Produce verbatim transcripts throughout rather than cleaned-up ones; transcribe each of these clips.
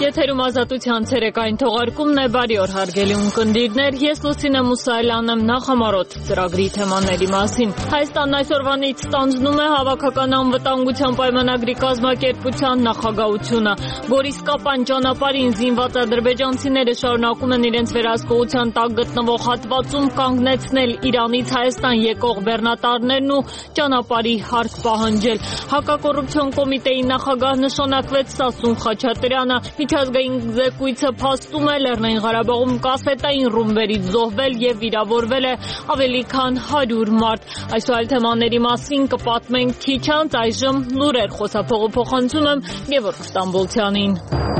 Եթերում ազատության ցերեկային թողարկումն է, բարի օր հարգելի ունկնդիրներ, ես Լուսինե Մուսայելյանն եմ, նախամարոտ ծրագրի թեմաների մասին։ Հայաստանն այսօրվանից ստանձնում է հավաքական անվտանգության պայմանագրի կազմակերպության նախագահությունը։ Գորիս Կապան ճանապարհին զինված ադրբեջանցիները շարունակում են իրենց վերահսկողության տակ գտնվող հատվածում կանգնեցնել Իրանից Հայաստան եկող բեռնատարներն ու ճանապարհի հարկ պահանջել։ Հակակոռուպցիոն կոմիտեի նախագահ նշանակվեց Սասուն Խաչատրյանը։ Միջազգային զեկույցը փաստում է Լեռնային Ղարաբաղում կասետային ռումբերից զոհվել եւ վիրավորվել է ավելի քան հարյուր մարդ։ Այսօր այլ թեմաների մասին կպատմենք քիչ անց, այժմ լուրեր խոսափողը փոխանցում եմ Գևորգ Ստամբոլցյանին։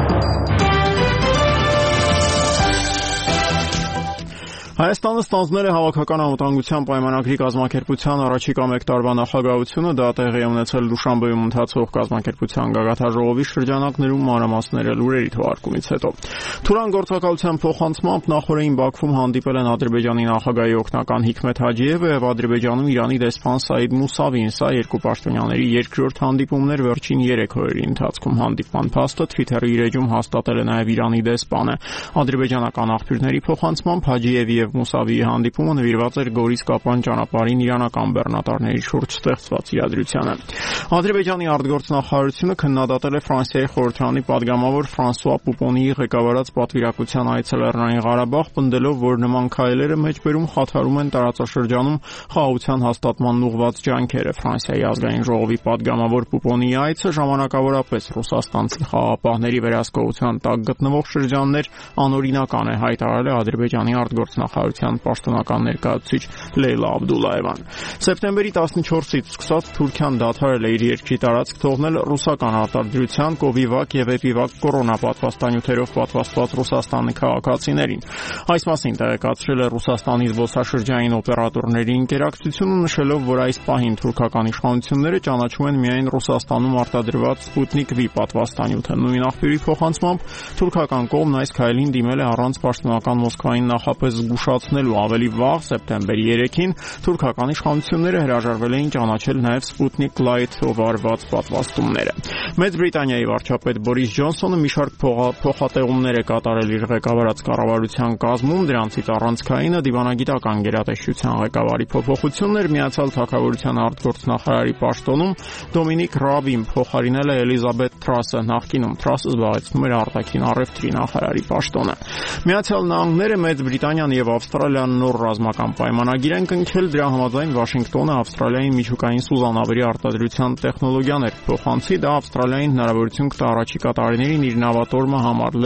Հայաստանը ստանձնել է հավաքական անվտանգության պայմանագրի կազմակերպության առաջիկա մեկ տարվա նախագահությունը, դա տեղի է ունեցել Դուշանբեում ընթացող կազմակերպության գագաթնաժողովի շրջանակներում մանրամասները լուրերի թողարկումից հետո։ Թուրան գործակալության փոխանցմամբ նախորդին Բաքվում հանդիպել են Ադրբեջանի նախագահի օգնական Հիկմեթ Հաջիևը եւ Ադրբեջանում Իրանի դեսպան Սաիդ Մուսավին, սա երկու պաշտոնյաների երկրորդ հանդիպումն էր վերջին երեք օրերի ընթացքում։ Հանդիպման փաստը Twitter-ի իր էջում հաստատել է նաեւ Իրանի դեսպանը։ Ադրբեջանական աղբյուրների փոխանցմամբ Հաջիևի եւ Մուսավիի հանդիպումը նվիրված էր Գորիս Կապան ճանապարհին իրանական բեռնատարների շուրջ ստեղծված իրադրությանը։ Ադրբեջանի արտգործնախարարությունը քննադատել է Ֆրանսիայի խորհրդարանի падգամավոր Ֆրանսուଆ Պուպոնիի ղեկավարած պատվիրակության այցը Լեռնային Ղարաբաղ, պնդելով, որ նման քայլերը մեջբերում խաթարում են տարածաշրջանում խաղաղության հաստատմանն ուղղված ջանքերը։ Ֆրանսիայի ազգային ժողովի падգամավոր Պուպոնիի այցը ժամանակավորապես ռուսաստանցի խաղաղապահների վերահսկողության տակ գտնվող շրջաններ անօրինական է, հայտարարել է Ադրբեջանի արտգործնախարարության պաշտոնական ներկայացուցիչ Լեյլա Աբդուլլաևան։ Սեպտեմբերի տասնչորսից սկսած Թուրքիան դադարել է իր երկրի տարածք թողնել ռուսական արտադրության Կովիվակ եւ Էպիվակ կորոնա պատվաստանյութերով պատվաստված Ռուսաստանի քաղաքացիներին։ Այս մասին տեղեկացրել է Ռուսաստանի զբոսաշրջային օպերատորների ընկերակցությունը, նշելով, որ այս պահին թուրքական իշխանությունները ճանաչում են միայն Ռուսաստանում արտադրված Սպուտնիկ V պատվաստանյութը։ Նույն աղբյուրի փոխանցմամբ թուրքական կողմն այս քայլին դիմել է առանց պաշտոնական Մոսկվային նախապես զգուշացնելու։ Ավելի վաղ, սեպտեմբերի երեքին, թուրքական իշխանությունները հրաժարվել էին ճանաչել նաև Sputnik Light-ով արված պատվաստումները։ Մեծ Բրիտանիայի վարչապետ Բորիս Ջոնսոնը մի շարք փոխատեղումներ է կատարել իր ղեկավարած կառավարության կազմում, դրանցից առանցքայինը դիվանագիտական գերատեսչության ղեկավարի փոփոխությունն էր, Միացյալ Թագավորության արտգործնախարարի պաշտոնում Դոմինիկ Ռաբին փոխարինել է Էլիզաբեթ Թրասը, նախկինում Թրասը զբաղեցնում էր արտաքին առևտրի նախարարի պաշտոնը։ Միացյալ Նահանգները, Մեծ Բրիտանիան եւ Ավստրալիան նոր ռազմական պայմանագիր են կնքել, դրա համաձայն Վաշինգտոնը Ավստրալիային միջուկային սուզանավերի արտադրության տեխնոլոգիաներ փոխանցի, դա Ավստրալիային հնարավորություն կտա առաջիկա տարիներին իր նավատորմը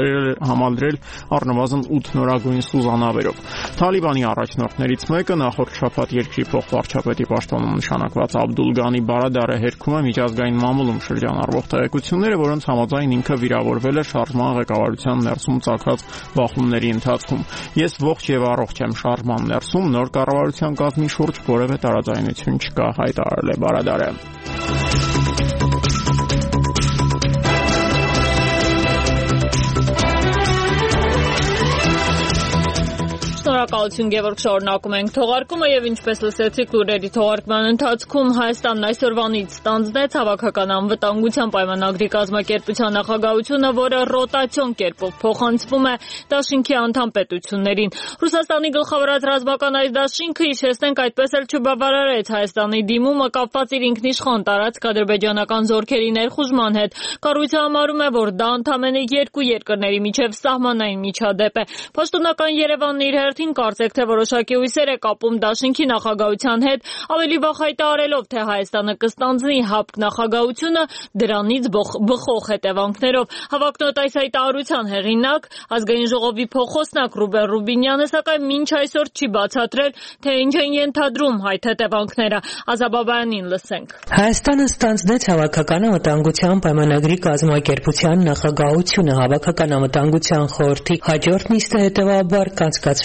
համալրել առնվազն ութ նորագույն սուզանավերով։ Թալիբանի առաջնորդներից մեկը, նախորդ շաբաթ երկրի փոխվարչապետի պաշտոնում նշանակված Աբդուլ Գանի Բարադարը հերքում է միջազգային մամուլում շրջանառվող տեղեկությունները, որոնց համաձայն ինքը վիրավորվել է շարժման ղեկավարության ներսում ծագած բախումների ընթացքում։ Ես ողջ եւ առողջ եմ շարժման ներսում, նոր կառավարության կազմի շուրջ որևէ տարաձայնություն չկա, հայտարարել է Բարադարը։ Շնորհակալություն Գևորգ, շարունակում ենք թողարկումը եւ ինչպես լսեցիք լուրերի թողարկման ընթացքում Հայաստանն այսօրվանից ստանձնեց հավաքական անվտանգության պայմանագրի կազմակերպության նախագահությունը, որը ռոտացիոն կերպով փոխանցվում է դաշինքի անդամ պետություններին։ Ռուսաստանի գլխավորած ռազմական այս դաշինքը, հիշեցնենք, այդպես էլ չբավարարեց Հայաստանի դիմումը կապված իր ինքնիշխան տարածք ադրբեջանական զորքերի ներխուժման հետ։ Կառույցը համարում է, որ դա ընդամենը երկու երկրների միջև սահմանային միջադեպ է։ Պաշտոնական Երևանն իր հերթին կարծեք թե որոշակի հույսեր է կապում դաշինքի նախագահության հետ, ավելի վաղ հայտարարելով, թե Հայաստանը կստանձնի ՀԱՊԿ նախագահությունը դրանից բխող հետևանքներով։ Հավակնոտ այս հայտարարության հեղինակ, ազգային ժողովի փոխոսնակ Ռուբեն Ռուբինյանը, սակայն մինչ այսօր չի բացատրել, թե ինչ են ենթադրում այդ հետևանքները։ Ազաբաբայանին լսենք։ Հայաստանը ստանձնեց հավաքական անվտանգության պայմանագրի կազմակերպության նախագահությունը։ Հավաքական անվտանգության խորհրդի հաջորդ նիստը հետևաբար կանցկացվի Երևանում։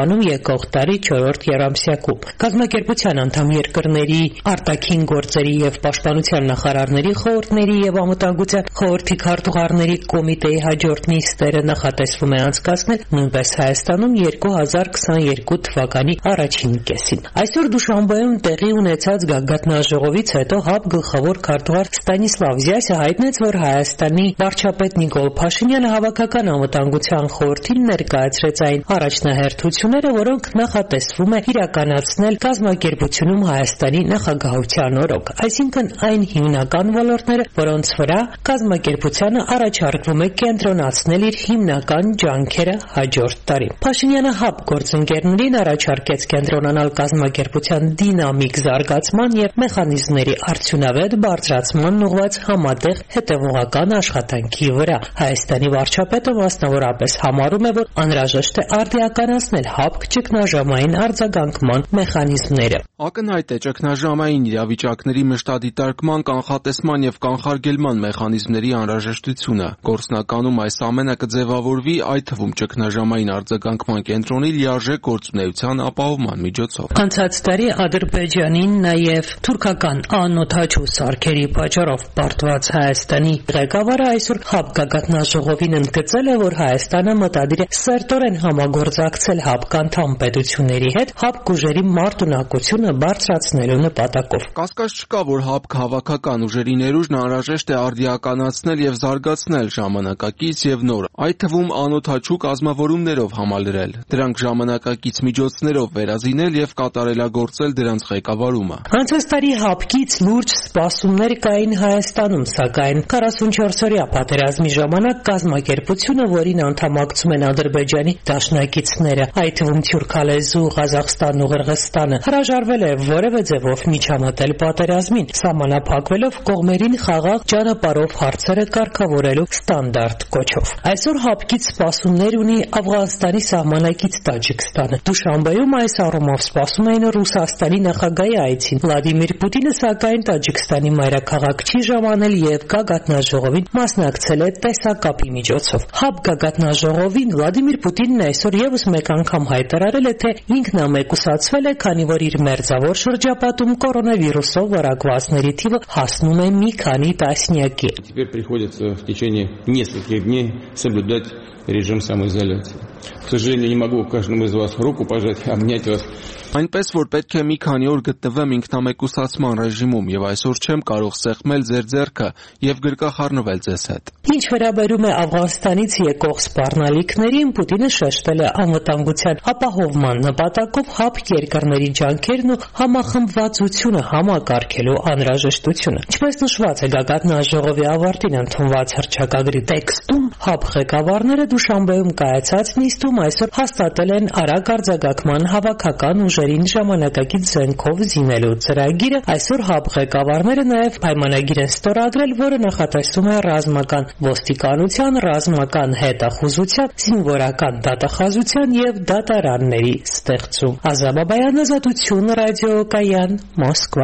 Երևանում եկող տարի չորրորդ եռամսյակում։ Կազմակերպության անդամ երկրների արտաքին գործերի եւ պաշտպանության նախարարների խորհուրդների եւ անվտանգության խորհրդի քարտուղարների կոմիտեի հաջորդ նիստերը նախատեսվում է անցկացնել նույնպես Հայաստանում երկու հազար քսաներկու թվականի առաջին կեսին։ Այսօր Դուշանբեում տեղի ունեցած գագաթնաժողովից հետո ՀԱՊ գլխավոր քարտուղար Ստանիսլավ Զյասը հայտնեց, որ Հայաստանի վարչապետ Նիկոլ Փաշինյանը հավաքական անվտանգության խորհրդին ներկայացրեց այն առաջնահերթությունները, որոնք նախատեսվում է իրականացնել կազմակերպությունում Հայաստանի նախագահության օրոք, այսինքն այն հիմնական ոլորտները, որոնց վրա կազմակերպությանը առաջարկվում է կենտրոնացնել իր հիմնական ջանքերը հաջորդ տարի։ Փաշինյանը ՀԱՊ գործընկերներին առաջարկեց կենտրոնանալ կազմակերպության դինամիկ զարգացման եւ մեխանիզմների արդյունավետ բարձրացման ուղղված համատեղ հետևողական աշխատանքի վրա։ Հայաստանի վարչապետը մասնավորապես համարում է, որ անհրաժեշտ է արդիականացնել ՀԱՊ ճգնաժամային արձագանքման մեխանիզմները։ Ակնհայտ է ճգնաժամային իրավիճակների մշտադիտարկման, կանխատեսման եւ կանխարգելման մեխանիզմների անհրաժեշտությունը։ Գործնականում այս ամենը կձևավորվի, այդ թվում ճգնաժամային արձագանքման կենտրոնի լիարժեք գործունեության ապահովման միջոցով։ Անցած տարի Ադրբեջանին նաեւ թուրքական անօթաչու սարքերի պատճառով պարտված Հայաստանի ղեկավարը այսօր ՀԱՊ գագաթնաժողովին ընդգծել է, որ Հայաստանը մտադիր է սերտորեն համագործակցել ՀԱՊ անդամ պետությունների հետ ՀԱՊ ուժերի մարտունակությունը բարձրացնելու նպատակով։ Կասկած չկա, որ ՀԱՊ հավաքական ուժերի ներուժն անհրաժեշտ է արդիականացնել եւ զարգացնել ժամանակակից եւ նոր, այդ թվում անօթաչու կազմավորումներով համալրել, դրանք ժամանակակից միջոցներով վերազինել եւ կատարելագործել դրանց ղեկավարումը։ Անցած տարի ՀԱՊ-կից լուրջ սպասումներ կային Հայաստանում, սակայն քառասունչորսօրյա պատերազմի ժամանակ կազմակերպությունը, որին անդամակցում են Ադրբեջանի դաշնակիցները, այդ թվում թուրքալեզու Ղազախստանն ու Ղրղստանը, հրաժարվել է որևէ ձևով միջամտել պատերազմին, սահմանափակվելով կողմերին խաղաղ ճանապարհով հարցերը կարգավորելու ստանդարտ կոչով։ Այսօր ՀԱՊ-կից սպասումներ ունի Աֆղանստանի սահմանակից Տաջիկստանը։ Դուշանբեում այս առումով սպասում էին Ռուսաստանի նախագահի այցին։ Վլադիմիր Պուտինը սակայն Տաջիկստանի մայրաքաղաք չի ժամանել եւ գագաթնաժողովին մասնակցել է տեսակապի միջոցով։ ՀԱՊ գագաթնաժողովին Վլադիմիր Պուտինն այսօր եւս մեկ անգամ հայտարարել է, թե ինքնամեկուսացվել է, քանի որ իր մերձավոր շրջապատում կորոնավիրուսով վարակվածների թիվը հասնում է մի քանի տասնյակի։ Теперь приходится в течение нескольких дней соблюдать режим самоизоляции. К сожалению, не могу каждому из вас руку пожать, обнять вас. Այնպես որ պետք է մի քանի օր գտնվեմ ինքնամեկուսացման ռեժիմում եւ այսօր չեմ կարող սեղմել ձեր ձեռքը եւ գրկախառնվել ձեզ հետ։ Ինչ վերաբերում է Աֆղանստանից եկող սպառնալիքներին, Պուտինը շեշտել է անվտանգության ապահովման նպատակով ՀԱՊ երկրների ջանքերն ու համախմբվածությունը համակարգելու անհրաժեշտությունը։ Ինչպես նշված է գագաթնաժողովի ավարտին ընդունված հռչակագրի տեքստում, ՀԱՊ ղեկավարները Դուշանբեում կայացած նիստում այսօր հաստատել են արագ արձագանքման հավաքական ուժերին ժամանակակից զենքով զինելու ծրագիրը։ Այսօր ՀԱՊ ղեկավարները նաև պայմանագիր են ստորագրել, որը նախատեսում է ռազմական ոստիկանության, ռազմական հետախուզության, զինվորական դատախազության եւ դատարանների ստեղծում։ Ազատ Բաբայան, Ազատություն, ռադիոկայան, Մոսկվա։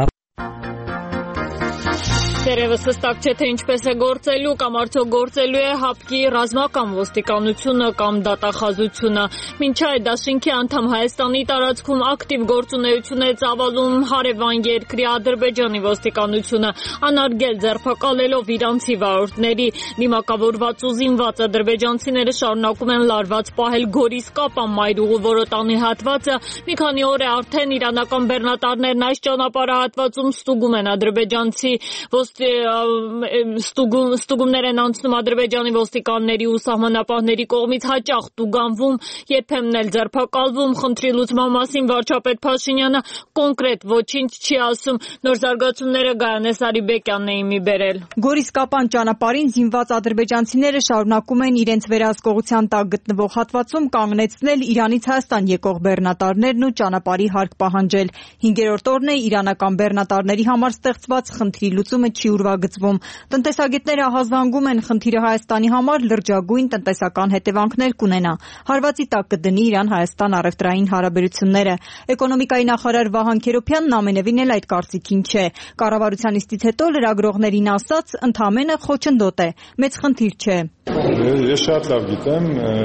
Դերևս հստակ չէ, թե ինչպես է գործելու կամ արդյոք գործելու է ՀԱՊ-ի ռազմական ոստիկանությունը կամ դատախազությունը։ Մինչ այդ դաշինքի անդամ Հայաստանի տարածքում ակտիվ գործունեություն է ծավալում հարևան երկրի Ադրբեջանի ոստիկանությունը, անարգել ձերբակալելով իրանցի վարորդների։ Դիմակավորված ու զինված ադրբեջանցիները շարունակում են լարված պահել Գորիսկապան մայրուղու որոտանի հատվածը։ Մի քանի օր է արդեն իրանական բեռնատարներն այս ճանապարհահատվածում ստուգում են ադրբեջանցի Ստուգում, ստուգումներ են անցնում ադրբեջանի ոստիկանների ու սահմանապահների կողմից, հաճախ տուգանվում, երբեմն էլ ձերբակալվում։ Խնդրի լուծման մասին վարչապետ Փաշինյանը կոնկրետ ոչինչ չի ասում։ Նոր զարգացումները Գայանե Սարիբեկյանն էին մի բերել։ Գորիսկապան ճանապարհին զինված ադրբեջանցիները շարունակում են իրենց վերահսկողության տակ գտնվող հատվածում կանգնեցնել Իրանից Հայաստան եկող բեռնատարներն ու ճանապարհի հարկ պահանջել։ Հինգերորդ օրն է իրանական բեռնատարների համար ստեղծված խնդրի լուծումը չի ուրվագծվում։ Տնտեսագետները ահազանգում են խնդիրը Հայաստանի համար լրջագույն տնտեսական հետևանքներ կունենա։ Հարվածի տակ կդնի Իրան-Հայաստան առևտրային հարաբերությունները։ Էկոնոմիկայի նախարար Վահան Քերոբյանն ամենևին էլ այդ կարծիքին չէ։ Կառավարության նիստից հետո լրագրողներին ասաց, ընդամենը խոչընդոտ է, մեծ խնդիր չէ։ Ես շատ լավ գիտեմ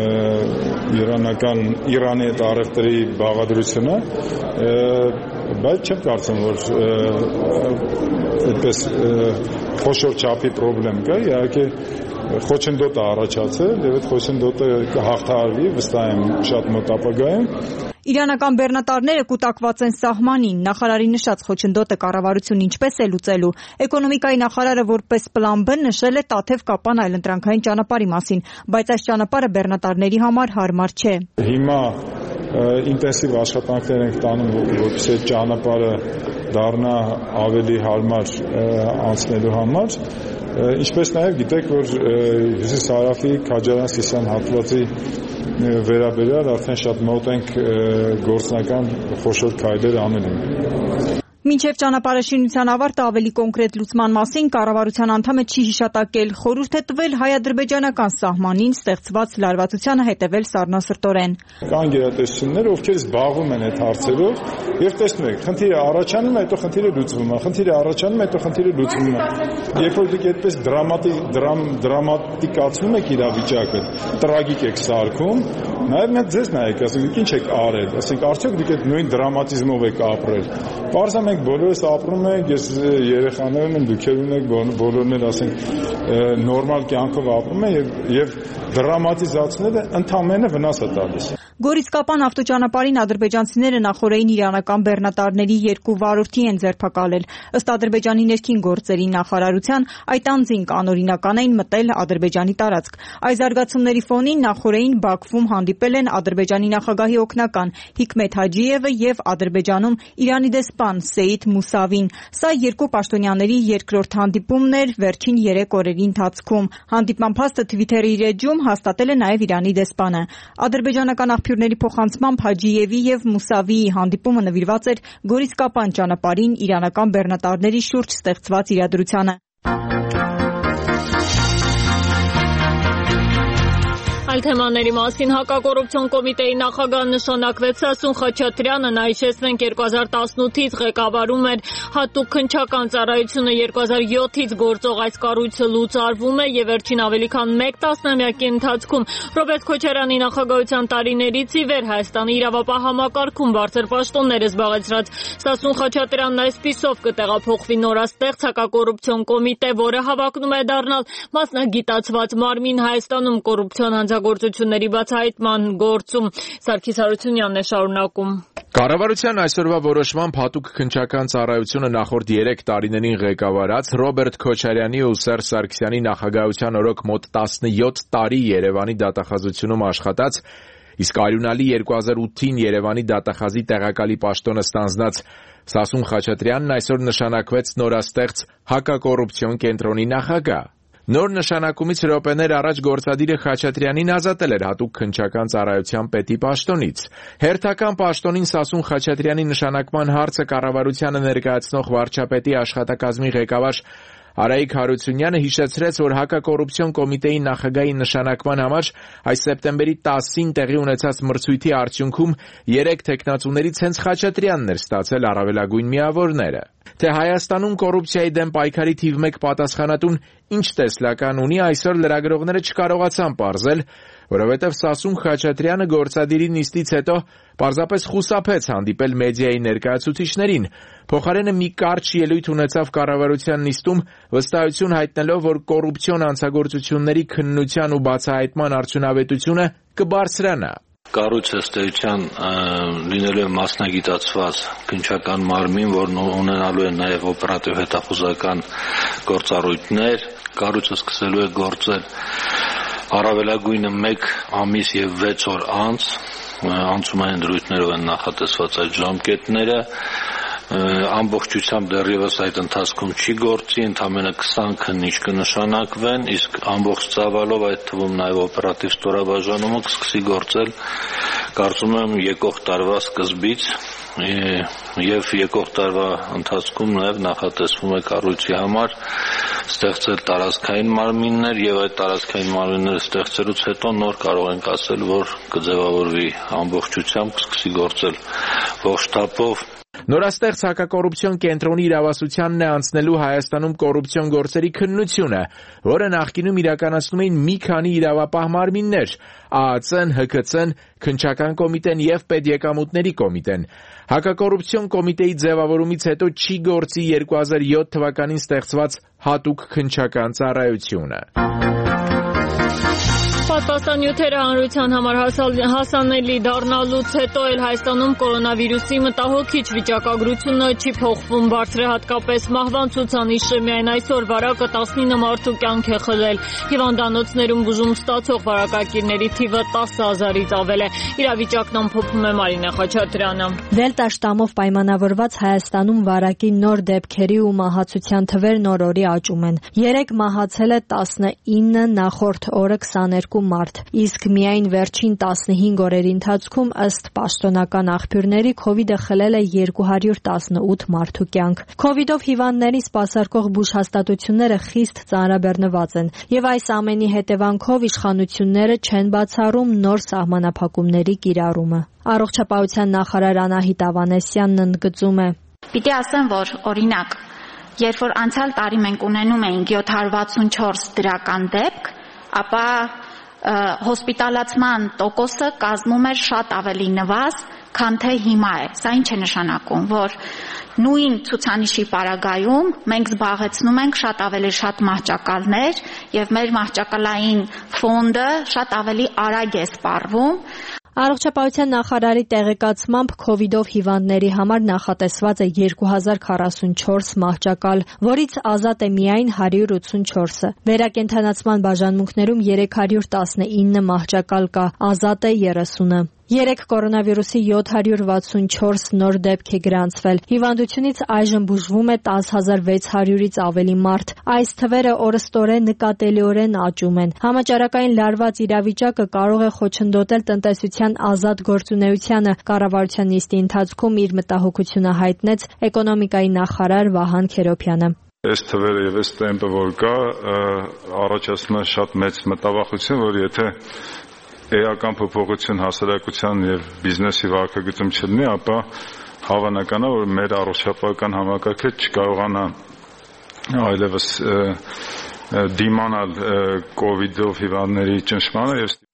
իրանական Իրանի այդ առևտրի բաղադրությունը, բայց չեմ կարծում, որ այդպես խոշոր չափի խնդրեմ կա, իհարկե խոչընդոտ է առաջացել եւ այդ խոչընդոտը կհաղթահարվի, վստահ եմ շատ մոտ ապագայում։ Իրանական բեռնատարները կուտակված են սահմանին, նախարարի նշած խոչընդոտը կառավարությունն ինչպես է լուծելու։ Էկոնոմիկայի նախարարը որպես պլան B նշել է Տաթև Կապան այլընտրանքային ճանապարհի մասին, բայց այս ճանապարհը բեռնատարների համար հարմար չէ։ Հիմա ինտենսիվ աշխատանքներ ենք տանում, որպեսզի այդ ճանապարհը դառնա ավելի հարմար անցնելու համար։ Ինչպես նաև գիտեք, որ Հյուսիս-Հարավի Քաջարյան-Սիսիան հատվածի վերաբերյալ արդեն շատ մոտ ենք գործնական խոշոր քայլեր անելու։ Մինչև ճանապարհաշինության ավարտը ավելի կոնկրետ լուծման մասին կառավարության անդամը չի հիշատակել, խորհուրդ է տվել հայ-ադրբեջանական սահմանին ստեղծված լարվածությանը հետևել սառնասրտորեն։ Կան գերատեսչություններ, ովքեր զբաղվում են այդ հարցերով եւ տեսնում եք, խնդիրը առաջանում է, հետո խնդիրը լուծվում է, խնդիրը առաջանում է, հետո խնդիրը լուծվում է։ Երբ որ դուք այդպես դրամատիկ դրամատիկացնում եք իրավիճակը, տրագիկ եք սարքում, նաև մենք ձեզ նայեք, ասենք դուք ինչ եք արել, ասենք արդյոք դուք այդ նույն դրամատիզմով եք ապրել։ Պարզա մենք բոլորս ապրում ենք, ես երեխաներն եմ, դուք եք բոլորն էլ ասենք նորմալ կյանքով ապրում են եւ եւ դրամատիզացնելը ընդամենը վնաս է տալիս։ Գորիս Կապան ավտոճանապարհին ադրբեջանցիները նախորդին իրանական բեռնատարների երկու վարորդի են ձերբակալել։ Ըստ Ադրբեջանի ներքին գործերի նախարարության այդ անձին կանօրինական էին մտել Ադրբեջանի տարածք։ Այս զարգացումների ֆոնին նախորդին Բաքվում հանդիպել են Ադրբեջանի նախագահի օգնական Հիկմետ Հաջիևը եւ Ադրբեջանում Իրանի դեսպան Սեյիդ Մուսավին։ Սա երկու պաշտոնյաների երկրորդ հանդիպումն էր վերջին երեք օրերի ընթացքում։ Հանդիպման փաստը Twitter-ի իր էջում հաստատել է նաեւ Իրանի դեսպանը։ Ադրբեջանական աղբյուրների փոխանցմամբ Հաջիևի եւ Մուսավիի հանդիպումը նվիրված էր Գորիս Կապան ճանապարհին իրանական բեռնատարների շուրջ ստեղծված իրադրությանը։ Այլ թեմաների մասին հակակոռուպցիոն կոմիտեի նախագահ նշանակվեց Սասուն Խաչատրյանը, նա հիշեցնենք երկու հազար տասնութից ղեկավարում էր հատուկ քննչական ծառայությունը, երկու հազար յոթից գործող այս կառույցը լուծարվում է եւ վերջին ավելի քան մեկ տասնամյակի ընթացքում Ռոբերտ Քոչարյանի նախագահության տարիներից ի վեր Հայաստանի իրավապահ համակարգում բարձր պաշտոններ է զբաղեցրած Սասուն Խաչատրյանն այսպիսով կտեղափոխվի նորաստեղծ հակակոռուպցիոն կոմիտե, որը հավակնում է դառնալ մասնագիտացված մարմին Հայաստանում կոռուպցիոն գործությունների բացահայտման գործում։ Սարգիս Հարությունյանն է շարունակում։ Կառավարության այսօրվա որոշմամբ հատուկ քննչական ծառայությունը նախորդ երեք տարիներին ղեկավարած Ռոբերտ Քոչարյանի ու Սերժ Սարգսյանի նախագահության օրոք մոտ տասնյոթ տարի Երևանի դատախազությունում աշխատած, իսկ արյունալի երկու հազար ութին Երևանի դատախազի տեղակալի պաշտոնը ստանձնած Սասուն Խաչատրյանն այսօր նշանակվեց նորաստեղծ հակակոռուպցիոն կենտրոնի նախագահ։ Նոր նշանակումից րոպեներ առաջ գործադիրը Խաչատրյանին ազատել էր հատուկ քննչական ծառայության պետի պաշտոնից։ Հերթական պաշտոնին Սասուն Խաչատրյանի նշանակման հարցը կառավարությանը ներկայացնող վարչապետի աշխատակազմի ղեկավար Արայիկ Հարությունյանը հիշեցրեց, որ հակակոռուպցիոն կոմիտեի նախագահի նշանակման համար այս սեպտեմբերի տասին տեղի ունեցած մրցույթի արդյունքում երեք թեկնածուներից հենց Խաչատրյանն էր ստացել առավելագույն միավորները։ Թե Հայաստանում կոռուպցիայի դեմ պայքարի թիվ մեկ պատասխանատուն ինչ տեսլական ունի, այսօր լրագրողները չկարողացան պարզել, որովհետև Սասուն Խաչատրյանը գործադիրի նիստից հետո պարզապես խուսափեց հանդիպել մեդիայի ներկայացուցիչներին, փոխարենը մի կարճ ելույթ ունեցավ կառավարության նիստում, վստահություն հայտնելով, որ կոռուպցիոն հանցագործությունների քննության ու բացահայտման արդյունավետությունը կբարձրանա։ Կառույցը ըստ էության լինելու է մասնագիտացված քննչական մարմին, որն ունենալու է նաև օպերատիվ հետախուզական գործառույթներ, կառույցը սկսելու է գործել առավելագույնը մեկ ամիս եւ վեց օր անց, անցումային դրույթներով են նախատեսված այդ ժամկետները, ամբողջությամբ դեռևս այդ ընթացքում չի գործի, ընդամենը քսան քննիչ կնշանակվեն, իսկ ամբողջ ծավալով այդ թվում նաև օպերատիվ ստորաբաժանումը կսկսի գործել, կարծում եմ եկող տարվա սկզբից եւ եկող տարվա ընթացքում նաև նախատեսվում է կառույցի համար ստեղծել տարածքային մարմիններ եւ այդ տարածքային մարմինները ստեղծելուց հետո նոր կարող ենք ասել, որ կձևավորվի ամբողջությամբ, կսկսի գործել ողջ թափով Նորաստեղծ հակակոռուպցիոն կենտրոնի իրավասությանն է անցնելու Հայաստանում կոռուպցիոն գործերի քննությունը, որը նախկինում իրականացնում էին մի քանի իրավապահ մարմիններ՝ ԱԱՑ-ն, Հ K C-ն, Քննչական կոմիտեն եւ Պետեկամուտների կոմիտեն։ Հակակոռուպցիոն կոմիտեի ձևավորումից հետո չի գործի երկու հազար յոթ թվականին ստեղծված հատուկ քննչական ծառայությունը։ Պատվաստանյութերը հանրության համար հասանելի դառնալուց հետո էլ Հայաստանում կորոնավիրուսի մտահոգիչ վիճակագրությունը չի փոխվում, բարձր է հատկապես մահվան ցուցանիշը, միայն այսօր վարակը տասնինը մարդու կյանք է խլել, հիվանդանոցներում բուժում ստացող վարակակիրների թիվը տասը հազարից ավել է։ Իրավիճակն ամփոփում է Մարինա Խաչատրյանը։ Դելտա շտամով պայմանավորված Հայաստանում վարակի նոր դեպքերի ու մահացության թվերն օր-օրի աճում են։ Երեկ մահացել է տասնինը, նախորդ օրը քսաներկու մարդ, իսկ միայն վերջին տասնհինգ օրերի ընթացքում ըստ պաշտոնական աղբյուրների քովիդը խլել է երկու հարյուր տասնութ մարդու կյանք։ Քովիդով հիվանդներին սպասարկող բուժհաստատությունները խիստ ծանրաբեռնված են, եւ այս ամենի հետևանքով իշխանությունները չեն բացառում նոր սահմանափակումների կիրառումը։ Առողջապահության նախարար Անահիտ Ավանեսյանն ընդգծում է. Պիտի ասեմ, որ օրինակ, երբ որ անցյալ տարի մենք ունենում էինք յոթ հարյուր վաթսունչորս դրական դեպք, ապա հոսպիտալացման տոկոսը կազմում էր շատ ավելի նվազ, քան թե հիմա է։ Սա ինչ է նշանակում, որ նույն ցուցանիշի պարագայում մենք զբաղեցնում ենք շատ ավելի շատ մահճակալներ եւ մեր մահճակալային ֆոնդը շատ ավելի արագ է սպառվում։ Առողջապահության նախարարի տեղեկացմամբ քովիդով հիվանդների համար նախատեսված է երկու հազար քառասունչորս մահճակալ, որից ազատ է միայն հարյուր ութսունչորսը։ Վերակենդանացման բաժանմունքներում երեք հարյուր տասնինը մահճակալ կա, ազատ է երեսունը։ Երեք կորոնավիրուսի յոթ հարյուր վաթսունչորս նոր դեպք է գրանցվել։ Հիվանդությունից այժմ բուժվում է տասը հազար վեց հարյուրից ավելի մարդ։ Այս թվերը օրըստորեն նկատելիորեն աճում են։ Համաճարակային լարված իրավիճակը կարող է խոչընդոտել տնտեսության ազատ գործունեությանը, կառավարության նիստի ընթացքում իր մտահոգությունը հայտնեց էկոնոմիկայի նախարար Վահան Քերոբյանը։ Այս թվերը եւ այս տեմպը, որ կա, առաջացնում է շատ մեծ մտավախություն, որ եթե էական փոփոխություն հասարակության եւ բիզնեսի վարքագծում չլինի, ապա հավանական է, որ մեր առողջապահական համակարգը չկարողանա այլևս դիմանալ կովիդով հիվանդների ճնշմանը եւ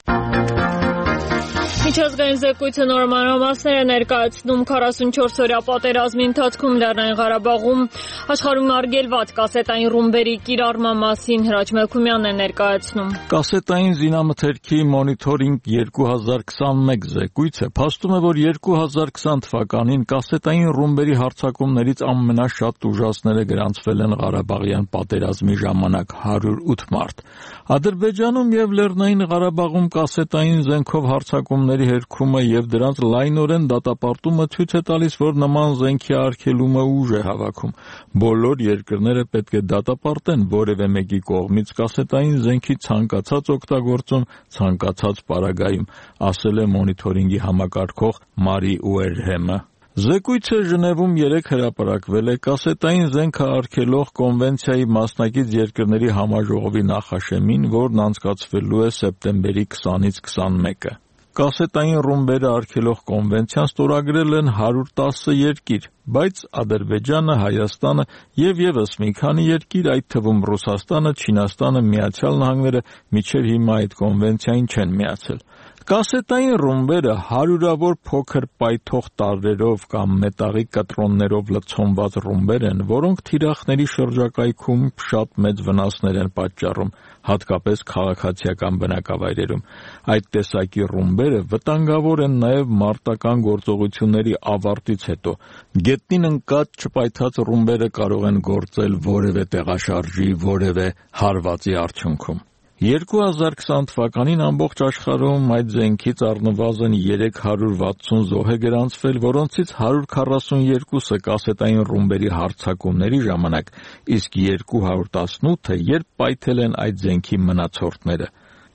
Միջազգային զեկույցը նոր մանրամասներ է ներկայացնում քառասունչորս օրյա պատերազմի ընթացքում Լեռնային Ղարաբաղում աշխարհում արգելված կասետային ռումբերի կիրառման մասին Հրաչ Մելքումյանն է ներկայացնում։ Կասետային զինամթերքի մոնիթորինգ երկու հազար քսանմեկ զեկույցը փաստում է, որ երկու հազար քսան թվականին կասետային ռումբերի հարձակումներից ամենաշատ ուժասները գրանցվել են Ղարաբաղյան պատերազմի ժամանակ հարյուր ութ մարդ։ Ադրբեջանում եւ Լեռնային Ղարաբաղում կասետային զենքով հարձակումների հերքումը եւ դրանց լայնորեն դատապարտումը ցույց է տալիս, որ նման զենքի արգելումը ուժ է հավաքում։ Բոլոր երկրները պետք է դատապարտեն որևէ մեկի կողմից կասետային զենքի ցանկացած օգտագործում ցանկացած պարագայում, ասել է մոնիթորինգի համակարգող Մարի Ուերհեմը։ Զեկույցը Ժնևում երեկ հրապարակվել է կասետային զենքը արգելող կոնվենցիայի մասնակից երկրների համաժողովի նախաշեմին, որն անցկացվելու է սեպտեմբերի քսանից քսանմեկը։ Կասետային ռումբերը արգելող կոնվենցիան ստորագրել են հարյուր տասը երկիր, բայց Ադրբեջանը, Հայաստանը եւ եւս մի քանի երկիր, այդ թվում Ռուսաստանը, Չինաստանը, Միացյալ Նահանգները մինչեւ հիմա այդ կոնվենցիային չեն միացել։ Կասետային ռումբերը հարյուրավոր փոքր պայթող տարրերով կամ մետաղի կտրոններով լցոնված ռումբեր են, որոնք թիրախների շրջակայքում շատ մեծ վնասներ են պատճառում, հատկապես քաղաքացիական բնակավայրերում։ Այդ տեսակի ռումբերը վտանգավոր են նաև մարտական գործողությունների ավարտից հետո։ Գետնին ընկած չպայթած ռումբերը կարող են գործել որևէ տեղաշարժի, որևէ հարվածի արդյունքում։ երկու հազար քսան թվականին ամբողջ աշխարհում այդ զենքից առնվազն երեք հարյուր վաթսուն զոհ է գրանցվել, որոնցից հարյուր քառասունյոթը կասետային ռումբերի հարձակումների ժամանակ, իսկ երկու հարյուր տասնութը երբ պայթել են այդ զենքի մնացորդները։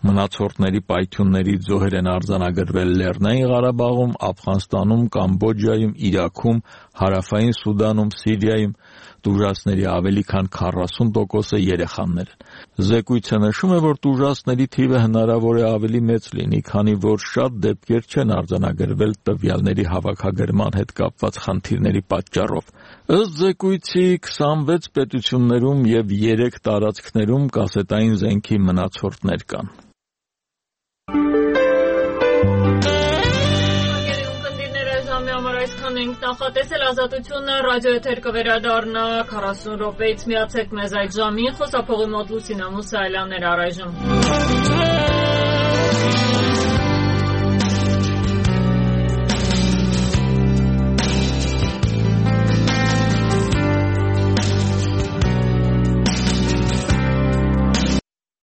Մնացորդների պայթյունների զոհեր են արձանագրվել Լեռնային Ղարաբաղում, Աֆղանստանում, Կամբոջայում, Իրաքում, Հարավային Սուդանում, Սիրիայում, տուժածների ավելի քան քառասուն տոկոսը երեխաներ են։ Զեկույցը նշում է, որ տուժածների թիվը հնարավոր է ավելի մեծ լինի, քանի որ շատ դեպքեր չեն արձանագրվել տվյալների հավաքագրման հետ կապված խնդիրների պատճառով։ Ըստ զեկույցի քսանվեց պետություններում և երեք տարածքներում կասետային զենքի մնացորդներ կան։ Այսքան ենք նախատեսել, Ազատությունը ռադիոեթեր կվերադառնա քառասուն րոպեից, միացեք մեզ այդ ժամին, խոսափողի մոտ Լուսինա Մուսայելյանն էր առայժմ։